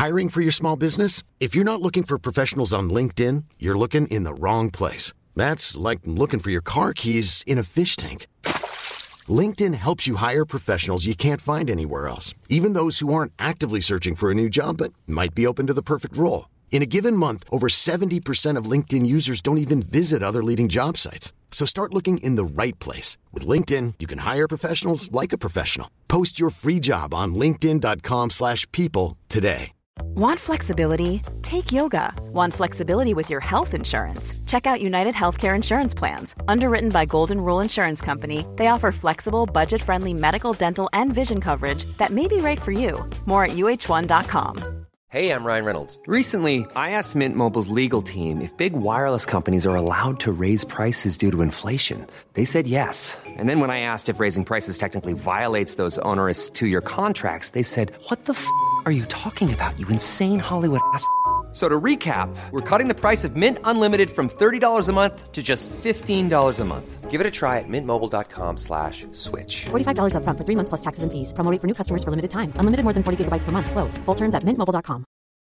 Hiring for your small business? If you're not looking for professionals on LinkedIn, you're looking in the wrong place. That's like looking for your car keys in a fish tank. LinkedIn helps you hire professionals you can't find anywhere else, even those who aren't actively searching for a new job but might be open to the perfect role. In a given month, over 70% of LinkedIn users don't even visit other leading job sites. So start looking in the right place. With LinkedIn, you can hire professionals like a professional. Post your free job on linkedin.com/people today. Want flexibility? Take yoga. Want flexibility with your health insurance? Check out United Healthcare Insurance Plans. Underwritten by Golden Rule Insurance Company, they offer flexible, budget-friendly medical, dental, and vision coverage that may be right for you. More at uh1.com. Hey, I'm Ryan Reynolds. Recently, I asked Mint Mobile's legal team if big wireless companies are allowed to raise prices due to inflation. They said yes. And then when I asked if raising prices technically violates those onerous two-year contracts, they said, "What the f*** are you talking about, you insane Hollywood ass?" So to recap, we're cutting the price of Mint Unlimited from $30 a month to just $15 a month. Give it a try at mintmobile.com/switch. $45 up front for 3 months plus taxes and fees. Promo rate for new customers for limited time. Unlimited more than 40 gigabytes per month. Slows full terms at mintmobile.com.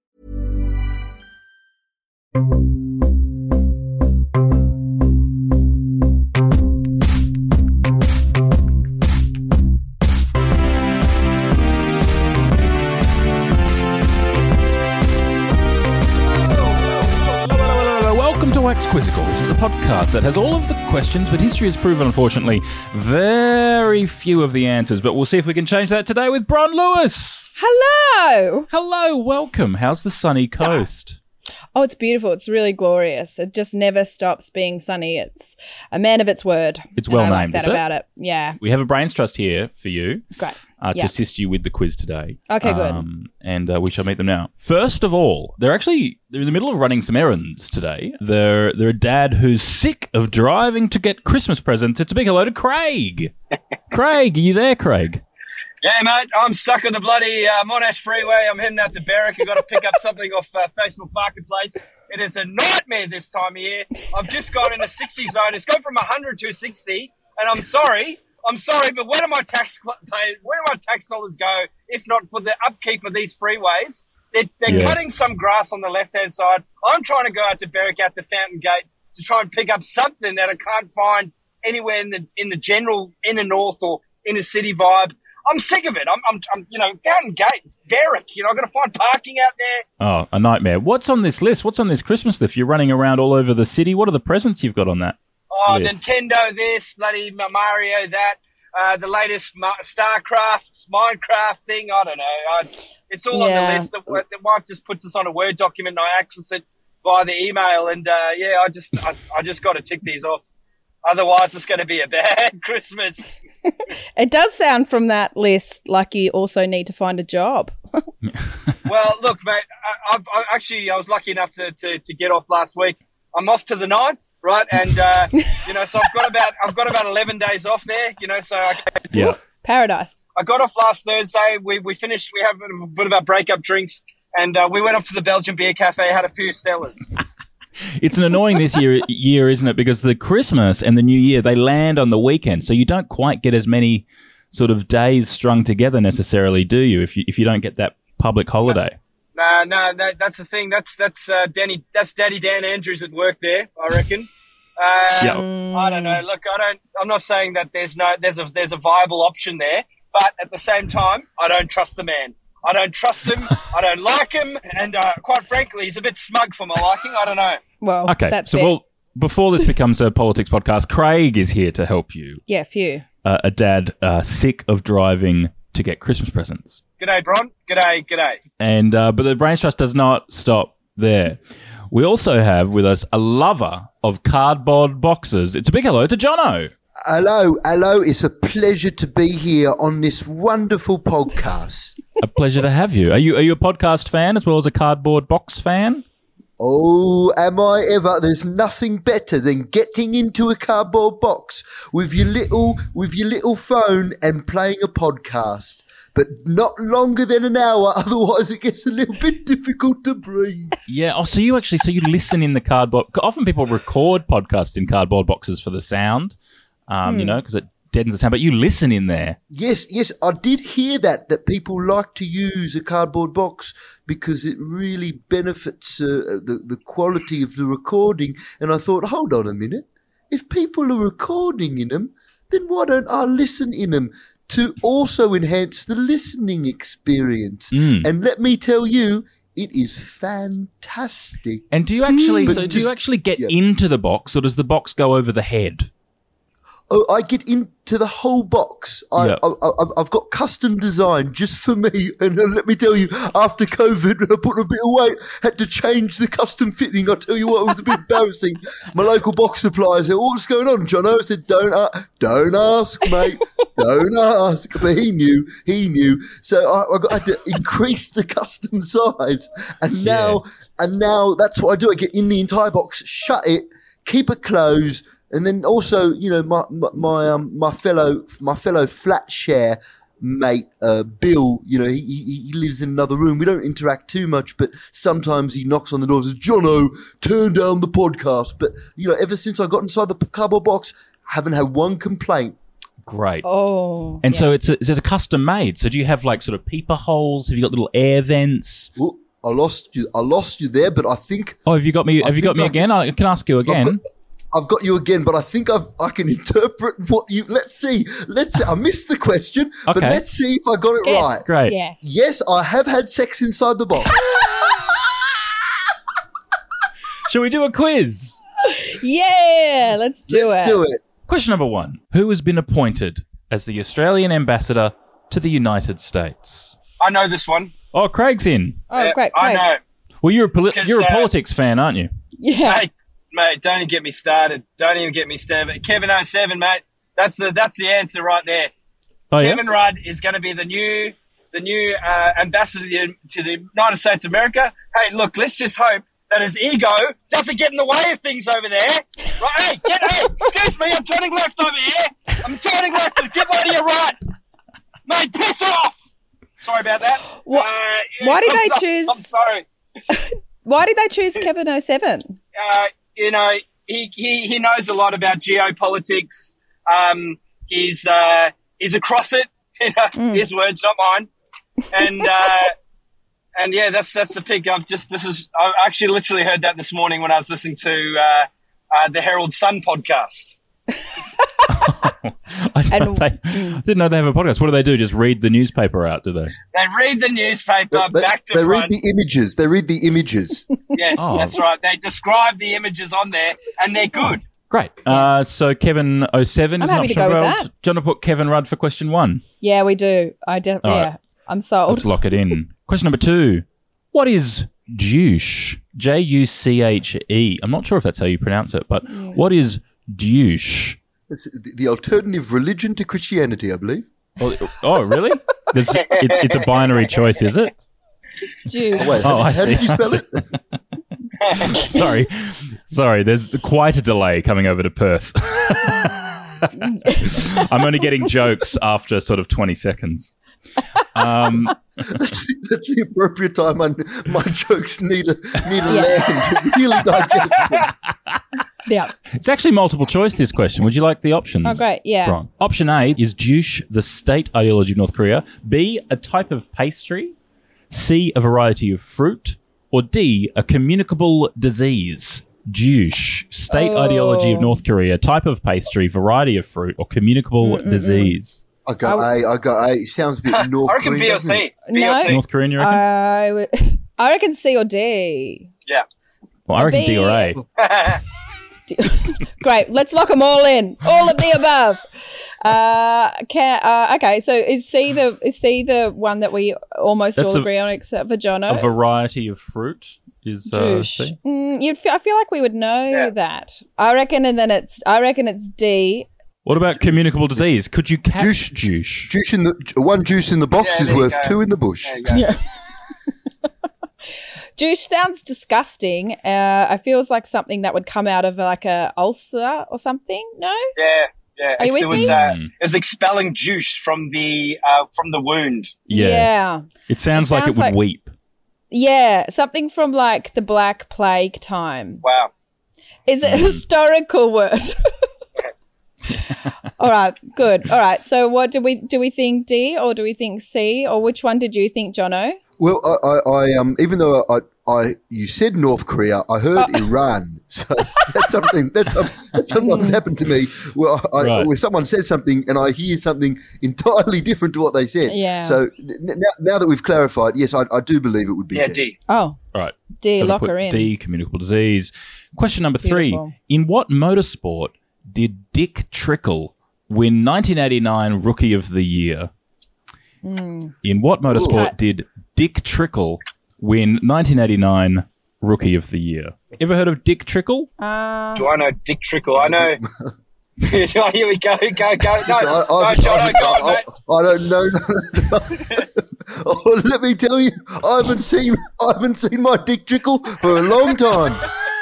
Wax Quizzical. This is the podcast that has all of the questions, but history has proven, unfortunately, very few of the answers. But we'll see if we can change that today with Bron Lewis. Hello. Hello, welcome. How's the sunny coast? Oh, it's beautiful. It's really glorious. It just never stops being sunny. It's a man of its word. It's well named, named, like is that it? about it. Yeah. We have a Brains Trust here for you. Great. To assist you with the quiz today. Okay, good. And we shall meet them now. First of all, they're in the middle of running some errands today. They're a dad who's sick of driving to get Christmas presents. It's a big hello to Craig. Craig, are you there, Craig? Yeah, mate, I'm stuck on the bloody Monash Freeway. I'm heading out to Berwick. I've got to pick up something off Facebook Marketplace. It is a nightmare this time of year. I've just gone in a 60 zone. It's gone from 100 to 60, and I'm sorry, but where do my tax dollars go if not for the upkeep of these freeways? They're cutting some grass on the left-hand side. I'm trying to go out to Berwick, out to Fountain Gate, to try and pick up something that I can't find anywhere in the general inner north or inner city vibe. I'm sick of it. I'm Fountain Gate, Berwick. I've got to find parking out there. Oh, a nightmare. What's on this list? What's on this Christmas list? You're running around all over the city. What are the presents you've got on that list? Nintendo this, bloody Mario that, the latest StarCraft, Minecraft thing. I don't know. It's all on the list. The wife just puts us on a Word document and I access it via the email. And, I just got to tick these off. Otherwise, it's going to be a bad Christmas. It does sound from that list like you also need to find a job. Well, look, mate, I was lucky enough to get off last week. I'm off to the 9th, right? And, so I've got about 11 days off there, so Paradise. I got off last Thursday. We finished, we have a bit of our breakup drinks, and we went off to the Belgian Beer Cafe, had a few Stellas. It's an annoying this year, isn't it? Because the Christmas and the New Year, they land on the weekend, so you don't quite get as many sort of days strung together necessarily, do you? If you don't get that public holiday. No, that's the thing. That's Danny. That's Daddy Dan Andrews at work there, I reckon. I don't know. Look, I'm not saying that there's a viable option there, but at the same time, I don't trust the man. I don't trust him. I don't like him, and quite frankly, he's a bit smug for my liking. I don't know. Well, okay. That's so, well, before this becomes a politics podcast, Craig is here to help you. Yeah, phew. A dad sick of driving to get Christmas presents. G'day, Bron. G'day. And but the Brains Trust does not stop there. We also have with us a lover of cardboard boxes. It's a big hello to Jono. Hello. It's a pleasure to be here on this wonderful podcast. A pleasure to have you. Are you a podcast fan as well as a cardboard box fan? Oh, am I ever? There's nothing better than getting into a cardboard box with your little phone and playing a podcast. But not longer than an hour, otherwise it gets a little bit difficult to breathe. Yeah. Oh, so you listen in the cardboard. Often people record podcasts in cardboard boxes for the sound, because it deadens the sound. But you listen in there. Yes, I did hear that people like to use a cardboard box because it really benefits the quality of the recording. And I thought, hold on a minute. If people are recording in them, then why don't I listen in them to also enhance the listening experience? And let me tell you, it is fantastic. And do you actually do you actually get into the box, or does the box go over the head? Oh, I get into the whole box. I've got custom design just for me. And let me tell you, after COVID, when I put a bit of weight, had to change the custom fitting. I'll tell you what, it was a bit embarrassing. My local box supplier said, what's going on, Jono? I said, don't ask, mate. Don't ask. But he knew. So I had to increase the custom size. And now that's what I do. I get in the entire box, shut it, keep it closed. And then also, you know, my fellow flat share mate, Bill, you know, he lives in another room. We don't interact too much, but sometimes he knocks on the door and says, Jono, turn down the podcast. But, you know, ever since I got inside the cardboard box, haven't had one complaint. Great. Oh. And so it's a custom made. So do you have like sort of peeper holes? Have you got little air vents? Ooh, I lost you there, but I think. Oh, have you got me? Have you got me again? I can ask you again. I've got you again, but I think I can interpret what you. Let's see. I missed the question, but let's see if I got it right. Great. Yeah. Yes, I have had sex inside the box. Shall we do a quiz? Yeah, let's do it. Question number 1. Who has been appointed as the Australian ambassador to the United States? I know this one. Oh, Craig's in. Oh, great. I know. Well, you're a politics fan, aren't you? Yeah. Mate, don't even get me started. Kevin 07, mate. That's the answer right there. Oh, Kevin Rudd is going to be the new ambassador to the United States of America. Hey, look, let's just hope that his ego doesn't get in the way of things over there. Right? Hey, excuse me, I'm turning left over here. I'm turning left. Get right to your right. Mate, piss off. Sorry about that. Why did they choose? I'm sorry. Why did they choose Kevin 07? You know, he knows a lot about geopolitics. He's across it. You know, his words, not mine. And yeah, that's the pick. I actually literally heard that this morning when I was listening to the Herald Sun podcast. I didn't know they have a podcast. What do they do? Just read the newspaper out, do they? They read the newspaper back to front. They read the images. Yes, That's right. They describe the images on there, and they're good. Great. So Kevin 07 is an option. Do you want to put Kevin Rudd for question 1? Yeah, we do. Yeah, I'm sold. Let's lock it in. Question number 2. What is douche? Juche? I'm not sure if that's how you pronounce it, but what is douche? It's the alternative religion to Christianity, I believe. Oh, really? It's a binary choice, is it? Douche. Oh, wait, how did you spell it? Sorry. There's quite a delay coming over to Perth. I'm only getting jokes after sort of 20 seconds. That's the appropriate time. My jokes need a land to really digest them. Yeah. It's actually multiple choice, this question. Would you like the options? Oh, great. Yeah. Wrong. Option A is douche, the state ideology of North Korea. B, a type of pastry. C, a variety of fruit. Or D, a communicable disease. Douche, state ideology of North Korea, type of pastry, variety of fruit, or communicable disease. I got A. It sounds a bit North Korean. I reckon B or C. No. North Korean, you reckon? I reckon C or D. Yeah. Well, I reckon D or A. Great. Let's lock them all in. All of the above. Okay. So is C the one that we almost all agree on, except for Jono? A variety of fruit is C. I feel like we would know that. I reckon it's D. What about communicable disease? Could you catch douche? One juice in the box is worth 2 in the bush. Yeah. Douche sounds disgusting. It feels like something that would come out of like a ulcer or something. No? Yeah. Are you with me? It was expelling juice from the wound. Yeah. It sounds like it would weep. Yeah, something from like the Black Plague time. Wow. Is it a historical word? All right, good. All right. So what do we think D or do we think C, or which one did you think, Jono? Well, I even though you said North Korea, I heard Iran. So that's something that's happened to me. Well, where someone says something and I hear something entirely different to what they said. Yeah. So now that we've clarified, yes, I do believe it would be D. Oh, All right. D, So we lock put her in. D, communicable disease. Question number 3. Beautiful. In what motorsport did Dick Trickle win 1989 Rookie of the Year? In what motorsport did Dick Trickle win 1989 Rookie of the Year? Ever heard of Dick Trickle? Do I know Dick Trickle? I know. Oh, here we go. Go. No, Jono, go on, mate. I don't know. Oh, let me tell you, I haven't seen my Dick Trickle for a long time.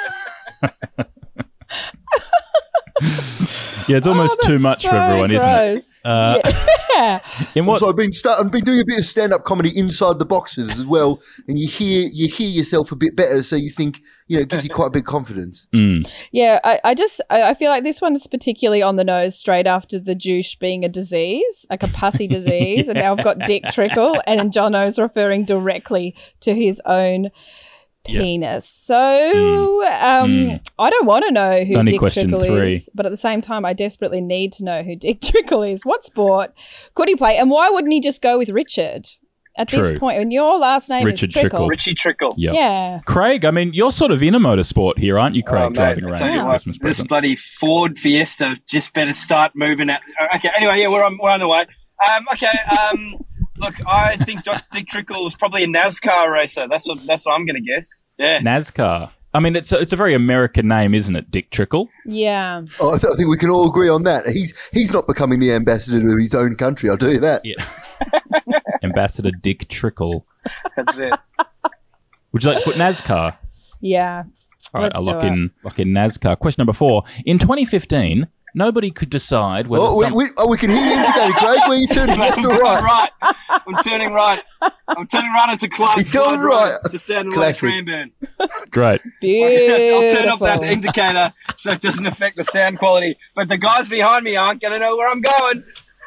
Yeah, it's almost too much for everyone, isn't it? Yeah. In what? So I've been doing a bit of stand-up comedy inside the boxes as well, and you hear yourself a bit better, so you think it gives you quite a bit of confidence. Yeah, I feel like this one is particularly on the nose straight after the douche being a disease, like a pussy disease, and now I've got Dick Trickle, and Jono's referring directly to his own penis. So I don't want to know who only Dick question Trickle 3. is, but at the same time, I desperately need to know who Dick Trickle is. What sport could he play, and why wouldn't he just go with Richard at True. this point? When your last name Richard is Trickle. Richie Trickle. Yep. Yeah. Craig, I mean, you're sort of in a motorsport here, aren't you, Craig, driving Mate, I around tell you with what, Christmas this presents? bloody Ford Fiesta just better start moving out. Okay, anyway, yeah, we're on the way. Look, I think Dick Trickle was probably a NASCAR racer. That's what I'm going to guess. Yeah. NASCAR. I mean, it's a very American name, isn't it, Dick Trickle? Yeah. Oh, I think we can all agree on that. He's not becoming the ambassador of his own country, I'll tell you that. Yeah. Ambassador Dick Trickle. That's it. Would you like to put NASCAR? Yeah. All right, Let's I'll do lock it. in NASCAR. Question number 4. In 2015, nobody could decide whether We can hear you indicating, Craig. Where are you turning left or right? I'm turning right. I'm turning right into Clark's He's going Flood right. just down the way Classic. Cranbourne. Great. Beautiful. I'll turn off that indicator so it doesn't affect the sound quality. But the guys behind me aren't going to know where I'm going.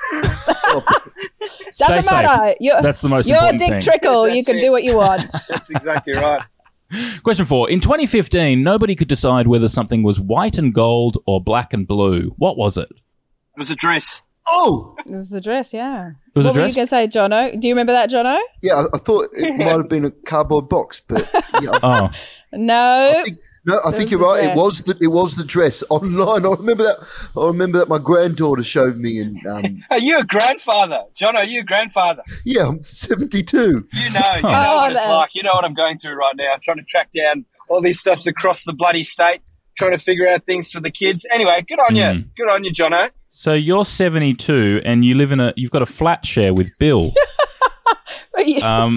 Stay Doesn't safe. matter. That's the most You're important Dick thing. Trickle. You That's can it. do what you want. That's exactly right. Question 4. In 2015, nobody could decide whether something was white and gold or black and blue. What was it? It was a dress. Oh, It was the dress, yeah. It was a what were dress? you going to say, Jono? Do you remember that, Jono? yeah, I thought it might have been a cardboard box, but yeah, Oh, No. I think was you're the right. dress. It was the dress online. I remember that my granddaughter showed me, and Are you a grandfather? John, are you a grandfather? yeah, I'm 72. You know what it's that- like. You know what I'm going through right now. I'm trying to track down all these stuffs across the bloody state, trying to figure out things for the kids. Anyway, good on you. Good on you, Jono. so you're 72 and you've got a flat share with Bill. But you've Yeah.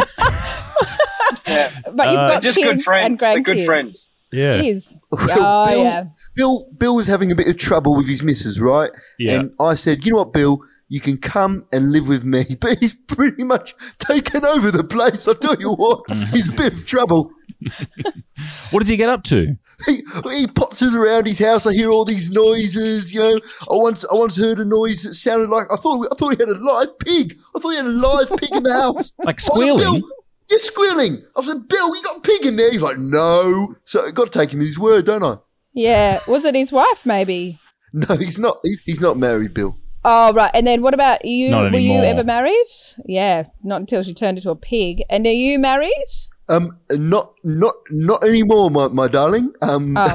got Just kids good friends. and They're grandkids. good friends. Yeah. Jeez. Oh, yeah. Bill was having a bit of trouble with his missus, right? Yeah. And I said, you know what, Bill, you can come and live with me. But he's pretty much taken over the place. I tell you what, he's a bit of trouble. What does he get up to? He potters around his house. I hear all these noises. I once heard a noise that sounded like I thought he had a live pig. I thought he had a live pig in the house. Like I said, squealing? Bill, you're squealing. I said, Bill, you got a pig in there? He's like, no. So I got to take him at his word, don't I? Yeah. Was it his wife, maybe? No, he's not. He's not married, Bill. Oh, right. And then what about you? Not Were you anymore. ever married? Yeah. Not until she turned into a pig. And are you married? Not anymore, my darling. I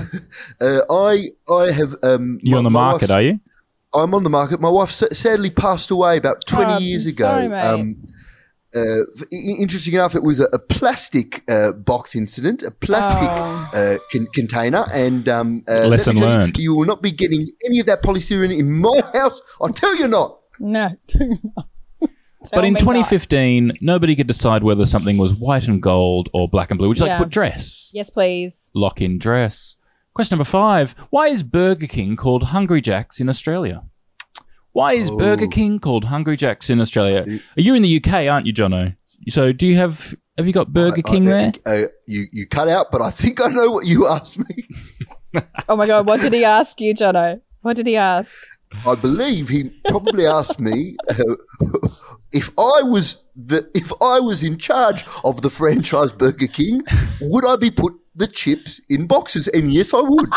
have. You on the market, are you? I'm on the market. My wife sadly passed away about 20 years ago. Sorry, mate. Interesting enough, it was a plastic box incident, a plastic container, and Lesson let me tell learned. You will not be getting any of that polystyrene in my house. I tell you not. No. But in me 2015, nobody could decide whether something was white and gold or black and blue. Would you like Yeah. to put dress? Yes, please. Lock in dress. Question number 5. Why is Burger King called Hungry Jack's in Australia? Why is Burger King called Hungry Jack's in Australia? You're in the UK, aren't you, Jono? So do you have you got Burger King there? You cut out, but I think I know what you asked me. Oh, my God. What did he ask you, Jono? What did he ask? I believe he probably asked me if I was in charge of the franchise Burger King, would I be put the chips in boxes? And yes, I would.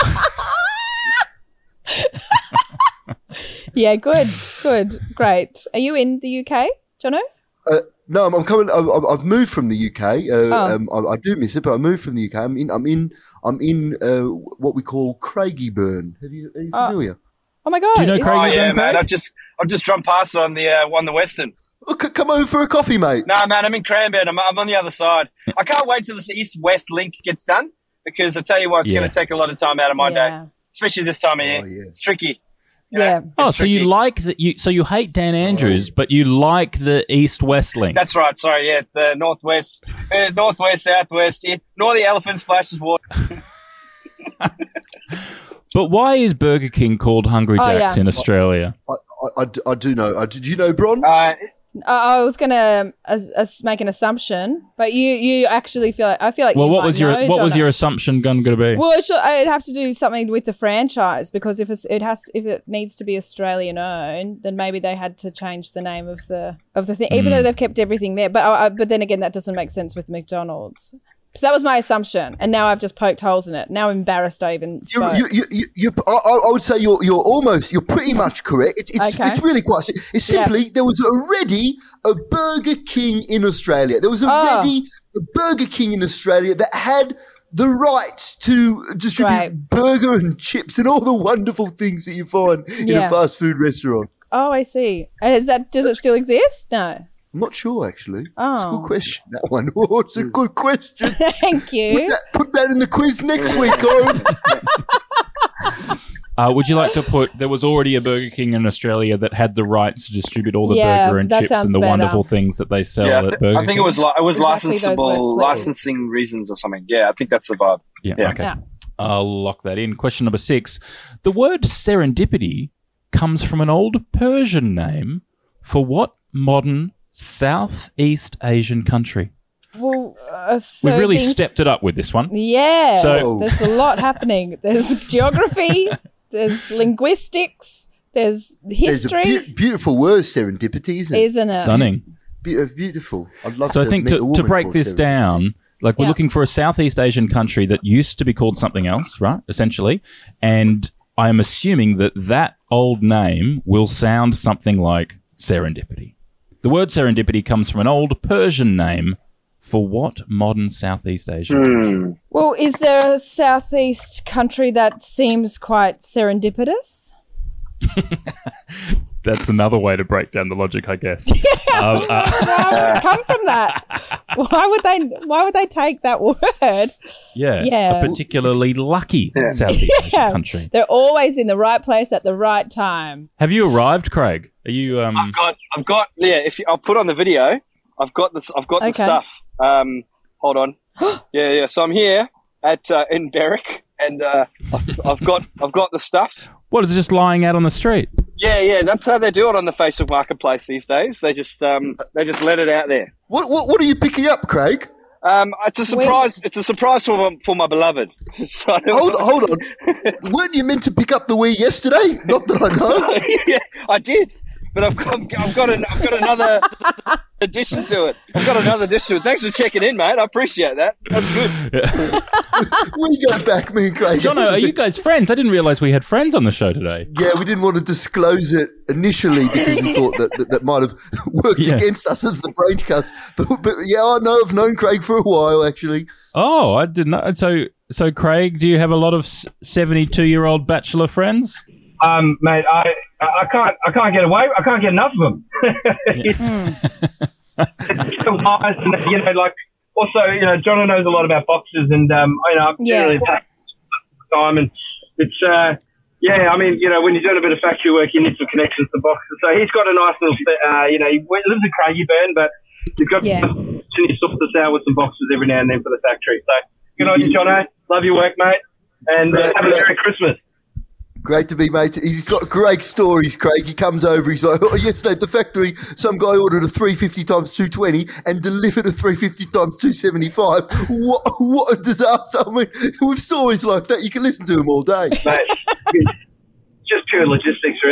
Yeah, good, great. Are you in the UK, Jono? No, I'm coming. I've moved from the UK. I do miss it, but I moved from the UK. I'm in what we call Craigieburn. Are you familiar? Oh my God! Do you know Craigieburn? Oh yeah, Craig? mate. I've just drunk past on the Western. Oh, come over for a coffee, mate. No, man, I'm in Cranbourne. I'm on the other side. I can't wait till this east-west link gets done because I tell you what, it's going to take a lot of time out of my day, especially this time of year. Yeah. It's tricky. Yeah. Oh, so you like that? So you hate Dan Andrews, but you like the east-west link. That's right. Sorry, yeah, the northwest, southwest. Yeah. Nor the elephant splashes water. But why is Burger King called Hungry Jack's in Australia? I do know. Did you know, Bron? I was going to make an assumption, but you actually feel like Well, you what might was know, your assumption going to be? Well, it'd have to do something with the franchise because if it needs to be Australian owned, then maybe they had to change the name of the thing, even though they've kept everything there. But then again, that doesn't make sense with McDonald's. So that was my assumption, and now I've just poked holes in it. Now I'm embarrassed I even spoke. I would say you're pretty much correct. It's really quite. It's simply there was already a Burger King in Australia. There was already a Burger King in Australia that had the rights to distribute burger and chips and all the wonderful things that you find in a fast food restaurant. Oh, I see. Does it still exist? No. I'm not sure, actually. Oh. It's a good question, that one. Oh, it's a good question. Thank you. Put that in the quiz next week, Owen. Would you like to put, there was already a Burger King in Australia that had the rights to distribute all the burger and chips and the wonderful things that they sell at Burger King? I think it was licensing reasons or something. Yeah, I think that's the vibe. Yeah. Okay. Yeah. I'll lock that in. Question number 6. The word serendipity comes from an old Persian name for what modern Southeast Asian country? Well, we've really stepped it up with this one. Yeah. So there's a lot happening. There's geography, there's linguistics, there's history. There's a beautiful word, serendipity, isn't it? Stunning. Beautiful. I'd love so to I think to break this down, like we're looking for a Southeast Asian country that used to be called something else, right? Essentially. And I'm assuming that old name will sound something like serendipity. The word serendipity comes from an old Persian name for what modern Southeast Asian country? Well, is there a Southeast country that seems quite serendipitous? That's another way to break down the logic, I guess. Where would it come from that? Why would they take that word? Yeah. A particularly lucky Southeast Asian country. They're always in the right place at the right time. Have you arrived, Craig? Are you? I've got. Yeah. I'll put on the video. I've got this. I've got the stuff. Hold on. Yeah. So I'm here in Berwick, and I've got the stuff. What, is it just lying out on the street? Yeah. That's how they do it on the Facebook Marketplace these days. They just let it out there. What are you picking up, Craig? It's a surprise. It's a surprise for my beloved. So hold on. Weren't you meant to pick up the Wii yesterday? Not that I know. Yeah, I did, but I've got another addition to it. Thanks for checking in, mate. I appreciate that. That's good. We go back, me and Craig. Jono, are you guys friends? I didn't realise we had friends on the show today. Yeah, we didn't want to disclose it initially because we thought that might have worked against us as the Braincast. But yeah, I've known Craig for a while, actually. Oh, I didn't know. So Craig, do you have a lot of 72-year-old bachelor friends? Mate, I can't get away. I can't get enough of them. It's so wise, and like also, Jono knows a lot about boxes, and I'm really time, and it's I mean, when you're doing a bit of factory work, you need some connections to boxes. So he's got a nice little, he lives in Craigieburn, but he's got to sort us out with some boxes every now and then for the factory. So good on you, Jono. Love your work, mate, and have a Merry Christmas. Great to be, mate. He's got great stories, Craig. He comes over, he's like, yesterday at the factory, some guy ordered a 350 times 220 and delivered a 350 times 275. What a disaster. I mean, with stories like that, you can listen to them all day. Mate, just pure logistics, really.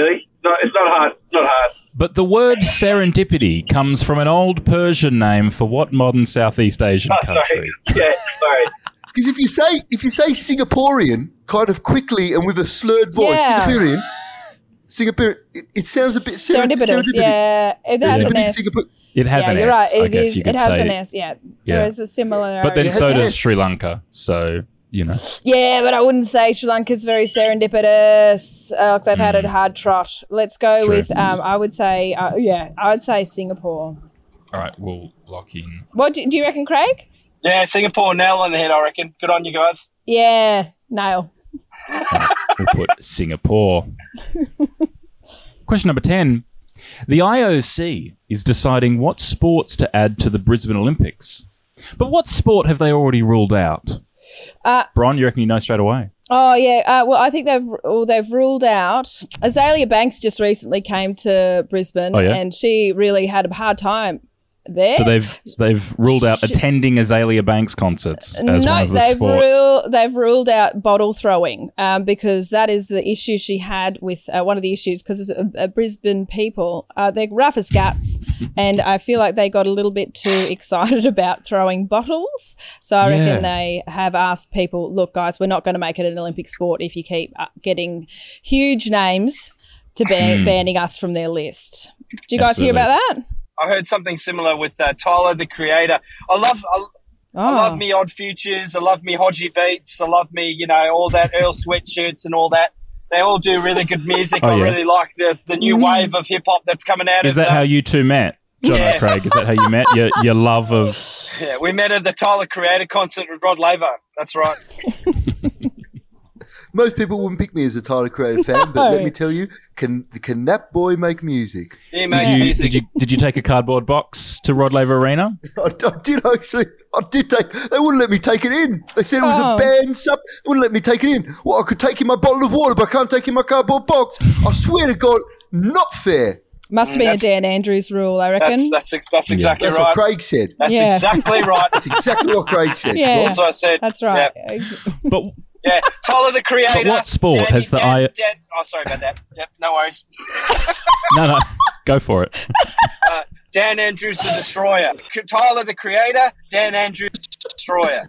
It's not hard. It's not hard. But the word serendipity comes from an old Persian name for what modern Southeast Asian country? Sorry. Yeah, sorry. Because if you say Singaporean kind of quickly and with a slurred voice, Yeah. Singaporean, it sounds a bit Serendipitous. Yeah, it has an S. It has Yeah, an you're S, right. I It guess is. you could It has say. an S. Yeah, there is a similar. But then so an does S. Sri Lanka. So, you know. Yeah, but I wouldn't say Sri Lanka's very serendipitous. They've had a hard trot. Let's go True. with. I would say. I would say Singapore. All right, we'll lock in. What do you reckon, Craig? Yeah, Singapore, nail on the head, I reckon. Good on you guys. Yeah, nail. We'll put Singapore. Question number 10. The IOC is deciding what sports to add to the Brisbane Olympics. But what sport have they already ruled out? Bron, you reckon you know straight away? Oh yeah. Well, I think they've ruled out. Azalea Banks just recently came to Brisbane, Oh, yeah? and she really had a hard time there. So they've ruled out attending Azalea Banks concerts as one of the sports. They've ruled out bottle throwing because that is the issue she had with one of the issues because Brisbane people, they're rough as guts and I feel like they got a little bit too excited about throwing bottles. So I reckon they have asked people, look, guys, we're not going to make it an Olympic sport if you keep getting huge names to banning us from their list. Do you guys hear about that? I heard something similar with Tyler, the Creator. I love me Odd Futures. I love me Hodgie Beats. I love me, all that Earl Sweatshirts and all that. They all do really good music. I really like the new wave of hip hop that's coming out. Is that how you two met, John and Craig? Is that how you met? Your love of... Yeah, we met at the Tyler Creator concert with Rod Laver. That's right. Most people wouldn't pick me as a Tyler Creator fan, but let me tell you, can that boy make music? He makes music. Did you take a cardboard box to Rod Laver Arena? I did actually. I did take. They wouldn't let me take it in. They said it was a banned sub. They wouldn't let me take it in. Well, I could take in my bottle of water, but I can't take in my cardboard box. I swear to God, not fair. Must have been a Dan Andrews rule, I reckon. That's exactly That's right. what Craig said. That's exactly right. That's exactly what Craig said. Yeah. That's what I said. That's right. Yeah. But Yeah, Tyler the Creator. But what sport has the Oh, sorry about that. Yep, no worries. No, go for it. Dan Andrews the Destroyer. Tyler the Creator, Dan Andrews Destroyer.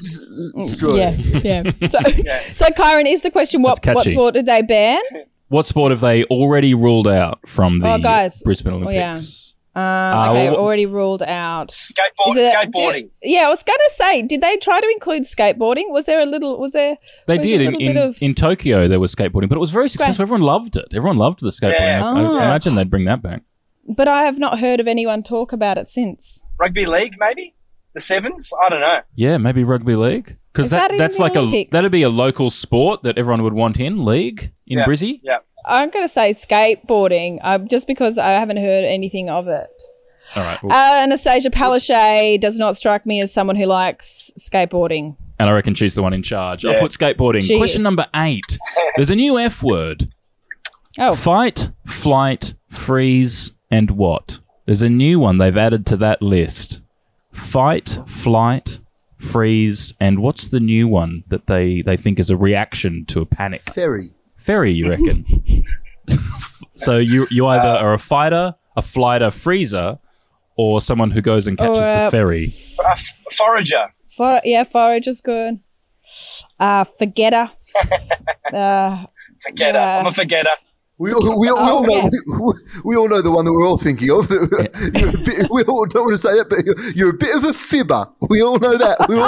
Yeah. So Kyron, is the question what sport did they ban? What sport have they already ruled out from the Brisbane Olympics? Already ruled out. Skateboarding. I was going to say, did they try to include skateboarding? They did. In Tokyo, there was skateboarding, but it was very successful. Everyone loved it. Everyone loved the skateboarding. Yeah. I imagine they'd bring that back. But I have not heard of anyone talk about it since. Rugby league, maybe? The Sevens? I don't know. Yeah, maybe rugby league. Because that's like that'd be a local sport that everyone would want in, league, in Brizzy. Yeah. I'm going to say skateboarding, just because I haven't heard anything of it. All right. Anastasia Palaszczuk does not strike me as someone who likes skateboarding. And I reckon she's the one in charge. Yeah. I'll put skateboarding. She Question is. number 8. There's a new F word. Oh. Fight, flight, freeze, and what? There's a new one they've added to that list. Fight, flight, freeze, and what's the new one that they think is a reaction to a panic? Ferry, you reckon? So you either are a fighter, a flighter, freezer, or someone who goes and catches the ferry. Forager. Forager's good. Forgetter. Forgetter. I'm a forgetter. We all know the one that we're all thinking of. We all don't want to say that, but you're a bit of a fibber. We all know that. We all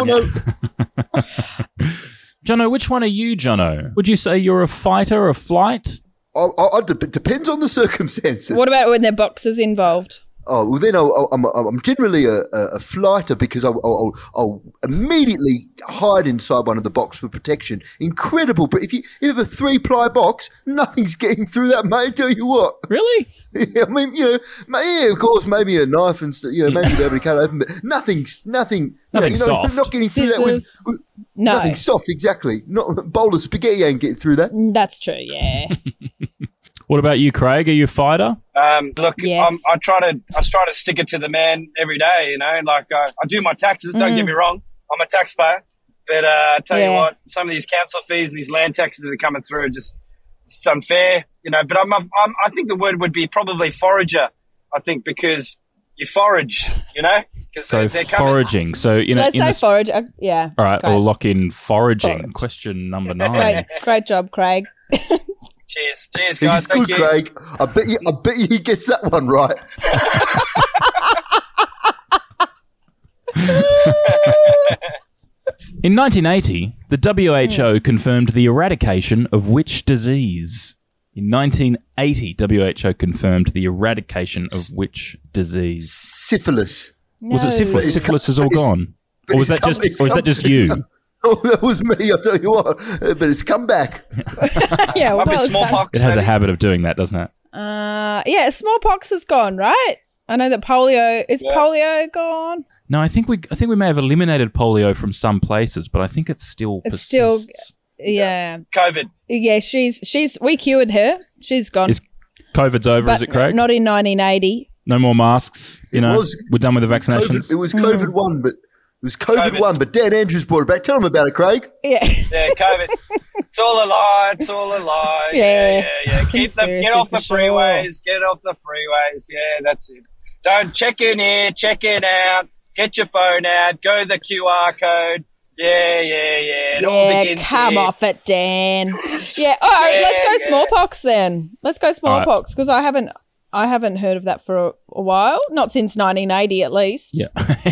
know. Jono, which one are you, Jono? Would you say you're a fighter, a flight? It depends on the circumstances. What about when there are boxers involved? Oh, well, then I'm generally a flighter because I'll immediately hide inside one of the box for protection. Incredible. But if you have a 3-ply box, nothing's getting through that, mate. I tell you what. Really? Yeah, I mean, of course, maybe a knife and, maybe be able to cut it open, but nothing soft. Not getting through that with no. Nothing soft, exactly. Not a bowl of spaghetti ain't getting through that. That's true, yeah. What about you, Craig? Are you a fighter? Look, yes. I try to stick it to the man every day. Like I do my taxes. Don't get me wrong. I'm a taxpayer, but I tell you what, some of these council fees, these land taxes that are coming through, are just it's unfair, but I think the word would be probably forager, I think, because you forage, So they're foraging. So, let's say forage. Yeah. All right, great. we'll lock in foraging. Forage. Question number 9. Great job, Craig. Cheers, guys. He's Thank good, you. Craig. I bet you he gets that one right. In 1980, the WHO confirmed the eradication of which disease? In 1980, WHO confirmed the eradication of which disease? Syphilis. Was it syphilis? It's Syphilis is all gone. Or was that just you? Oh, that was me, I'll tell you what. But it's come back. Yeah, well, Might be that was smallpox. It has a maybe? habit of doing that, doesn't it? yeah, smallpox is gone, right? I know that polio is polio gone. No, I think we may have eliminated polio from some places, but I think it still persists. Yeah. COVID. Yeah, she's we cured her. She's gone. COVID's over, but is it, Craig? Not in 1980. No more masks. We're done with the vaccinations. It was COVID one, but but Dan Andrews brought it back. Tell him about it, Craig. Yeah. Yeah, COVID. It's all a lie. It's all a lie. Yeah. Get off the freeways. Get off the freeways. Yeah, that's it. Don't check in here. Check in out. Get your phone out. Go the QR code. Yeah. It all begins come here. off it, Dan. Yeah, all right, let's go smallpox then. Let's go smallpox because I haven't heard of that for a while. Not since 1980, at least. Yeah.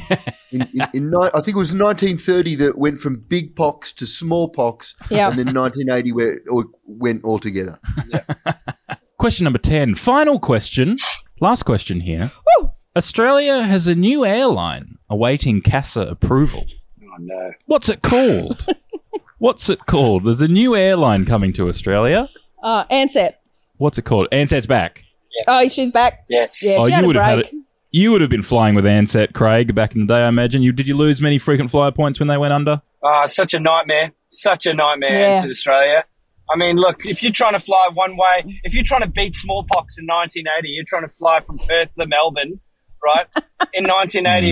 I think it was 1930 that went from big pox to smallpox, and then 1980 where it went all together. Yeah. Question number 10. Final question. Last question here. Woo! Australia has a new airline awaiting CASA approval. Oh, no. What's it called? There's a new airline coming to Australia. Ansett. What's it called? Ansset's back. Yes. Oh, she's back. Yes. Yeah, she had a break. You would have been flying with Ansett, Craig, back in the day, I imagine. Did you lose many frequent flyer points when they went under? Such a nightmare. Yeah. In Australia. I mean, look, if you're trying to fly one way, if you're trying to beat smallpox in 1980, you're trying to fly from Perth to Melbourne, right? In 1980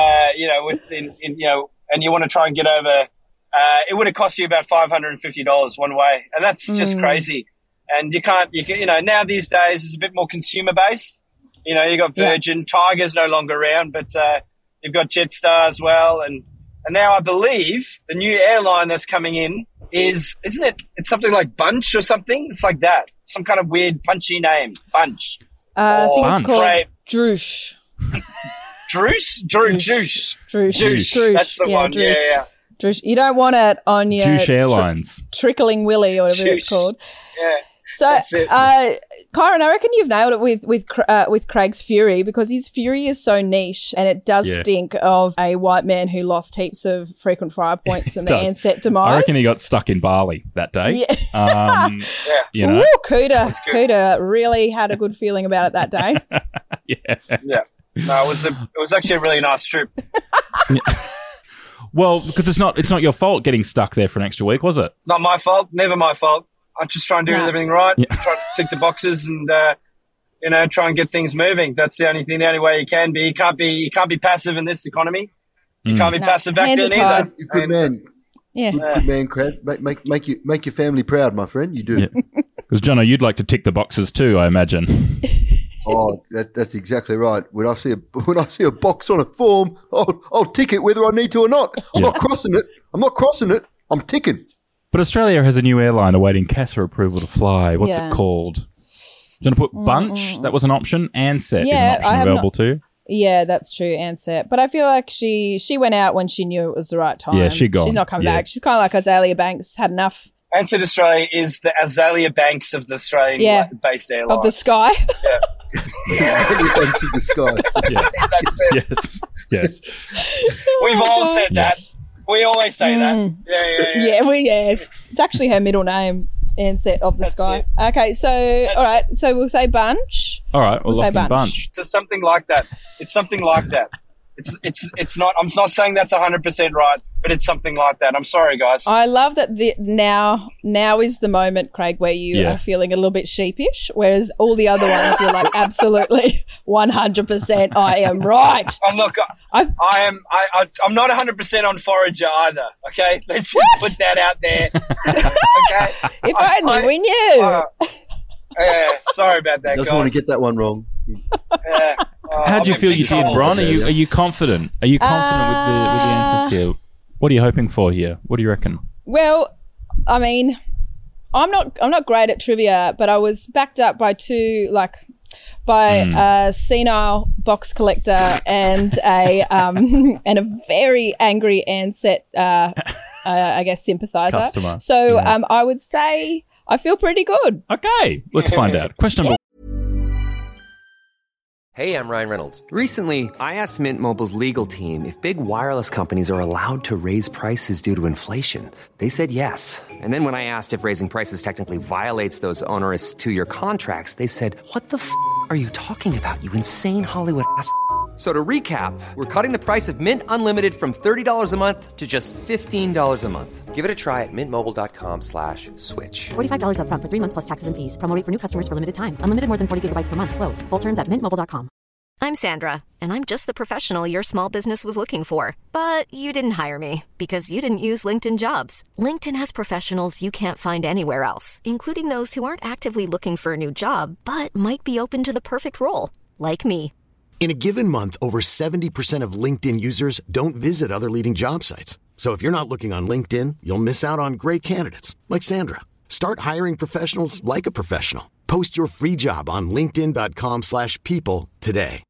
and you want to try and get over, it would have cost you about $550 one way. And that's just crazy. And now these days it's a bit more consumer based. You got Virgin, Tiger's no longer around, but you've got Jetstar as well. And now I believe the new airline that's coming in isn't it? It's something like Bunch or something. It's like that. Some kind of weird punchy name. Bunch. I think Bunch. it's called Droosh. Droosh? Droosh. That's the one. Droosh. Yeah. Droosh. You don't want it on your Juice Airlines. Trickling Willy or whatever it's Juice. called. Yeah. So, That's it. Kyron, I reckon you've nailed it with Craig's Fury because his Fury is so niche and it does stink of a white man who lost heaps of frequent flyer points in the Ansett demise. I reckon he got stuck in Bali that day. Yeah. Yeah. Ooh, Kuda really had a good feeling about it that day. Yeah. No, it was actually a really nice trip. Well, because it's not your fault getting stuck there for an extra week, was it? It's not my fault. Never my fault. I just try and do everything right. Yeah. Try to tick the boxes and try and get things moving. That's the only way you can be. You can't be passive in this economy. You can't be passive back hands then are either. tied. You're a good man. Yeah. Good man, Craig. Make your family proud, my friend. You do. Because, Jono, you'd like to tick the boxes too, I imagine. Oh, that's exactly right. When I see a box on a form, I'll tick it whether I need to or not. I'm not crossing it. I'm ticking. But Australia has a new airline awaiting CASA approval to fly. What's it called? Do you want to put Bunch? That was an option. Ansett is an option available too. Yeah, that's true, Ansett. But I feel like she went out when she knew it was the right time. Yeah, she's not coming back. She's kind of like Azalea Banks, had enough. Ansett Australia is the Azalea Banks of the Australian-based airlines. Of the sky. Banks of the sky. That's it. Yes. We've all said that. We always say that. Yeah. It's actually her middle name, Ansett of the That's sky. it. Okay, so all right, so we'll say Bunch. All right, we'll say lock in Bunch. It's something like that. It's something like that. It's not. I'm not saying that's 100% right, but it's something like that. I'm sorry, guys. I love that now is the moment, Craig, where you are feeling a little bit sheepish, whereas all the other ones you're like, absolutely 100%, I am right. Oh, look, I'm not 100% on Forager either. Okay, let's just put that out there. Okay, if only we knew. Yeah, sorry about that. Doesn't want to get that one wrong. How do you feel you did, Bron? Are you confident? Are you confident with the answers here? What are you hoping for here? What do you reckon? Well, I mean, I'm not great at trivia, but I was backed up by a senile box collector and a very angry Ansett, I guess, sympathiser. Customer. So I would say I feel pretty good. Okay, let's find out. Question number. Hey, I'm Ryan Reynolds. Recently, I asked Mint Mobile's legal team if big wireless companies are allowed to raise prices due to inflation. They said yes. And then when I asked if raising prices technically violates those onerous 2-year contracts, they said, "What the f*** are you talking about, you insane Hollywood ass?" So to recap, we're cutting the price of Mint Unlimited from $30 a month to just $15 a month. Give it a try at mintmobile.com/switch. $45 up front for 3 months plus taxes and fees. Promo rate for new customers for limited time. Unlimited more than 40 gigabytes per month. Slows full terms at mintmobile.com. I'm Sandra, and I'm just the professional your small business was looking for. But you didn't hire me because you didn't use LinkedIn Jobs. LinkedIn has professionals you can't find anywhere else, including those who aren't actively looking for a new job, but might be open to the perfect role, like me. In a given month, over 70% of LinkedIn users don't visit other leading job sites. So if you're not looking on LinkedIn, you'll miss out on great candidates like Sandra. Start hiring professionals like a professional. Post your free job on linkedin.com/people today.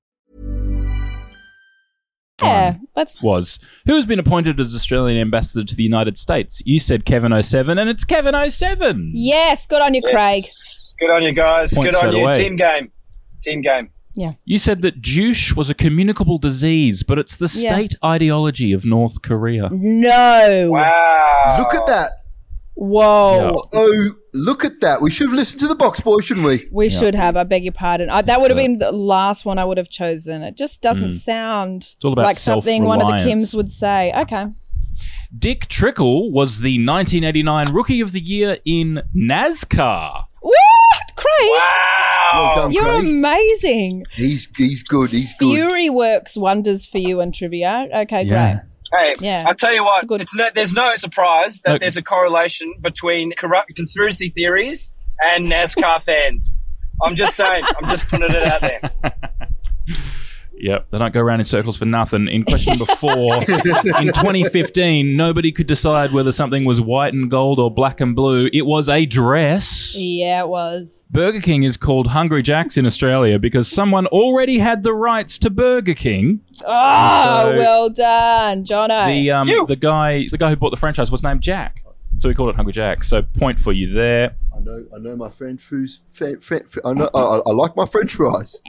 Yeah, who has been appointed as Australian ambassador to the United States? You said Kevin 07, and it's Kevin 07. Yes, good on you, Craig. Good on you, guys. Point Good on you. away. Team game. Yeah. You said that douche was a communicable disease, but it's the state ideology of North Korea. No. Wow. Look at that. Whoa. Yeah. Oh, look at that. We should have listened to the box boy, shouldn't we? We should have. I beg your pardon. That would have been the last one I would have chosen. It just doesn't sound all about like something one of the self-reliance. Kims would say. Okay. Dick Trickle was the 1989 Rookie of the Year in NASCAR. What? Craig? Wow. Well done, You're Craig. amazing. He's good. He's good. Fury works wonders for you in trivia. Okay, Yeah. great. Hey, Yeah. I tell you what, Good. there's no surprise that Okay. there's a correlation between conspiracy theories and NASCAR fans. I'm just saying. I'm just putting it out there. Yep, they don't go around in circles for nothing. In question number 4, in 2015, nobody could decide whether something was white and gold or black and blue. It was a dress. Yeah, it was. Burger King is called Hungry Jack's in Australia because someone already had the rights to Burger King. Oh, So- well done, Jono. The guy who bought the franchise was named Jack, so we called it Hungry Jack. So point for you there. I know my French fries. I like my French fries.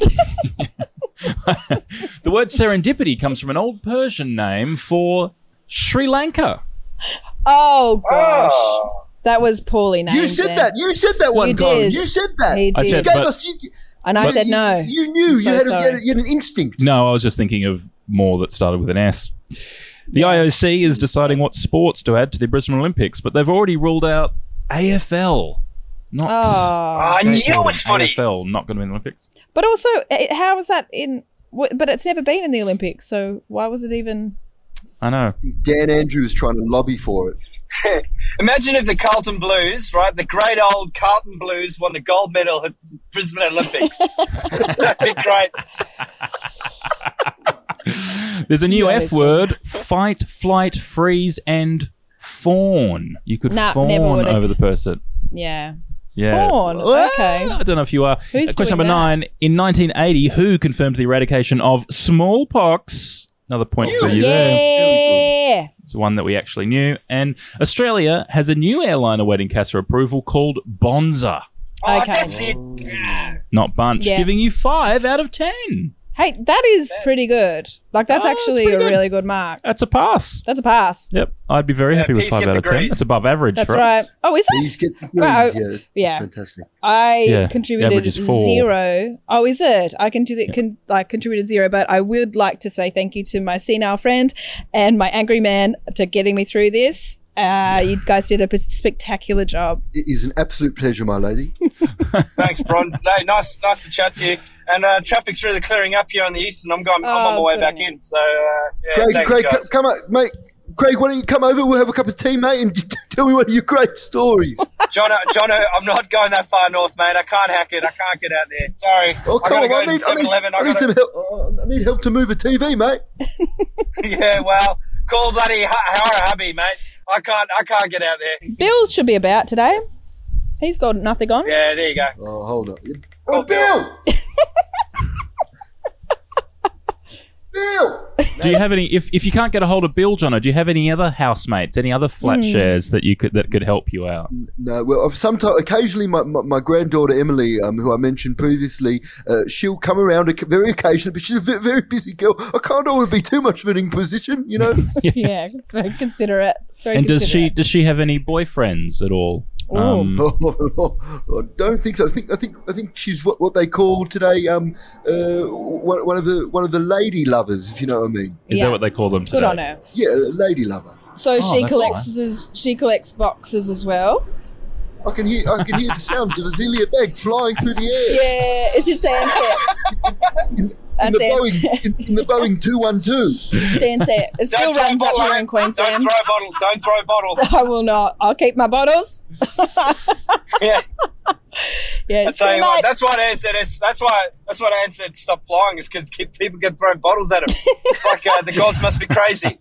The word serendipity comes from an old Persian name for Sri Lanka. Oh, gosh. That was poorly named. You said then. that. You said that one, You Colin. did. You said that. He I did. said- You gave but- us. And I said no. You knew. I'm so You had sorry. an instinct. No, I was just thinking of more that started with an S. The IOC is deciding what sports to add to the Brisbane Olympics, but they've already ruled out AFL. Not I knew it was funny. AFL not going to be in the Olympics. But also, how was that in... But it's never been in the Olympics, so why was it even... I know. Dan Andrews trying to lobby for it. Imagine if the Carlton Blues, right, the great old Carlton Blues won the gold medal at the Brisbane Olympics. That'd be great. There's a new That F is word: fight, flight, freeze, and fawn. You could Never fawn would've- over the person. Yeah. Yeah. Fawn, Well, okay. I don't know if you are. Who's Question doing number that? 9. In 1980, who confirmed the eradication of smallpox? Another point for you there. Yeah. It's one that we actually knew. And Australia has a new airline awaiting CASA approval called Bonza, Oh, Okay. that's it. Yeah. not Bunch, Yeah. giving you 5 out of 10. Hey, that is pretty good. Like, that's actually a really good mark. That's a pass. That's a pass. Yep. I'd be very happy with P's 5 get out the of 10. Grease. That's above average That's for right. us. Oh, is These it? get the Well, grades, it's yeah. fantastic. I Yeah, the contributed average is 4. 0. Oh, is it? I contributed 0, but I would like to say thank you to my senile friend and my angry man to getting me through this. You guys did a spectacular job. It is an absolute pleasure, my lady. Thanks, Bron. Hey, nice to chat to you. And traffic's really clearing up here on the east, and I'm on my way back in. So, Craig, thanks, guys. come on, mate. Craig, why don't you come over? We'll have a cup of tea, mate, and just tell me one of your great stories. Jono, I'm not going that far north, mate. I can't hack it. I can't get out there. Sorry. Oh, come on. I need help to move a TV, mate. Yeah, well, call bloody hubby, mate. I can't get out there. Bills should be about today. He's got nothing on. Yeah, there you go. Oh, hold up. Oh, Bill! Bill! Do you have any? If you can't get a hold of Bill, Jono, do you have any other housemates, any other flat shares that could help you out? No, well, occasionally my granddaughter Emily, who I mentioned previously, she'll come around very occasionally, but she's a very, very busy girl. I can't always be too much of an inquisition, you know. Yeah, it's very considerate. And does she have any boyfriends at all? I don't think so. I think she's what they call today one of the lady lovers, if you know what I mean. Is that what they call them today? Good on her. Yeah, lady lover. So she collects boxes as well. I can hear the sounds of Azealia Begg flying through the air. Yeah, it's just Sunset. In the Boeing 212. Sunset. It still runs up here in Queensland. Don't throw bottles. I will not. I'll keep my bottles. Yeah. Yeah. I tell you what, that's what Anne said. That's what Anne said. Stop flying is because people get throwing bottles at him. It's like the gods must be crazy.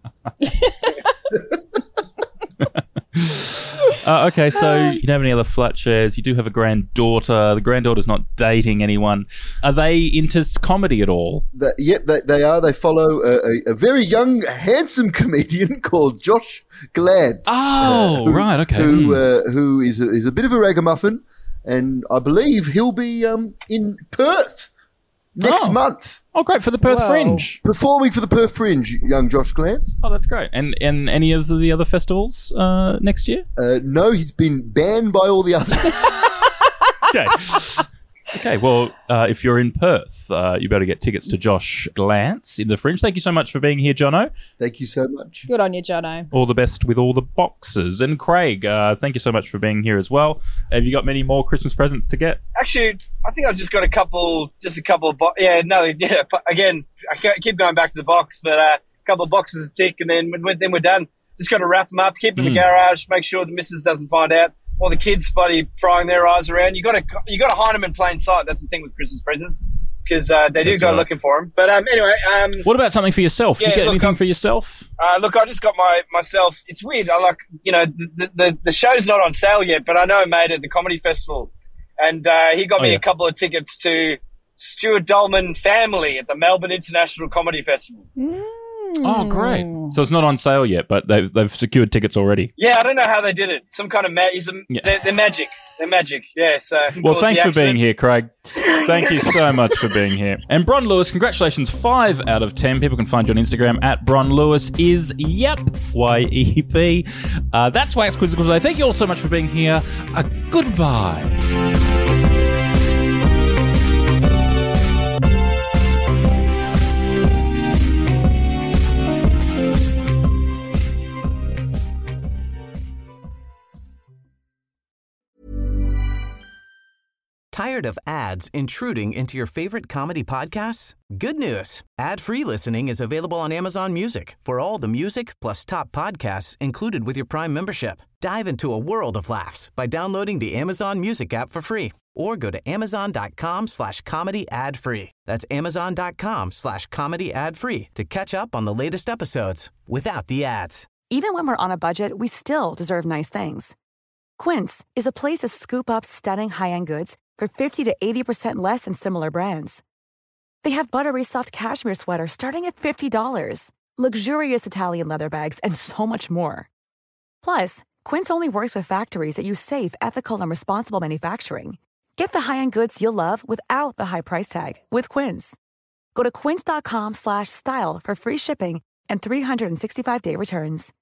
Okay, so you don't have any other flat shares. You do have a granddaughter. The granddaughter's not dating anyone. Are they into comedy at all? Yep, they are. They follow a very young, handsome comedian called Josh Glantz. Oh, right, okay. Who is a bit of a ragamuffin, and I believe he'll be in Perth next month. Oh, great, for the Perth Fringe. Performing for the Perth Fringe, young Josh Glantz. Oh, that's great. And any of the other festivals next year? No, he's been banned by all the others. Okay, well, if you're in Perth, you better get tickets to Josh Glantz in the Fringe. Thank you so much for being here, Jono. Thank you so much. Good on you, Jono. All the best with all the boxes. And Craig, thank you so much for being here as well. Have you got many more Christmas presents to get? Actually, I think I've just got a couple of again, I keep going back to the box, but a couple of boxes to tick, and then we're done. Just got to wrap them up, keep them in the garage, make sure the missus doesn't find out. Or the kids bloody prying their eyes around. You got to hide them in plain sight. That's the thing with Christmas presents, because they do go looking for them. But anyway, what about something for yourself? Do you get anything for yourself? Look, I just got myself. It's weird. I the show's not on sale yet, but I know a mate at the comedy festival, and he got me a couple of tickets to Stuart Dolman Family at the Melbourne International Comedy Festival. Oh, great. So it's not on sale yet, but they've secured tickets already. Yeah, I don't know how they did it. Some kind of they're magic. They're magic. Yeah. So well, thanks for being here, Craig. Thank you so much for being here. And Bron Lewis, congratulations, 5 out of 10. People can find you on Instagram at Bron Lewis is yep YEP. That's Wax Quizzical today. Thank you all so much for being here. Goodbye. Tired of ads intruding into your favorite comedy podcasts? Good news. Ad-free listening is available on Amazon Music for all the music plus top podcasts included with your Prime membership. Dive into a world of laughs by downloading the Amazon Music app for free or go to amazon.com/comedy ad-free. That's amazon.com/comedy ad-free to catch up on the latest episodes without the ads. Even when we're on a budget, we still deserve nice things. Quince is a place to scoop up stunning high-end goods for 50 to 80% less than similar brands. They have buttery soft cashmere sweaters starting at $50, luxurious Italian leather bags, and so much more. Plus, Quince only works with factories that use safe, ethical, and responsible manufacturing. Get the high-end goods you'll love without the high price tag with Quince. Go to quince.com/style for free shipping and 365-day returns.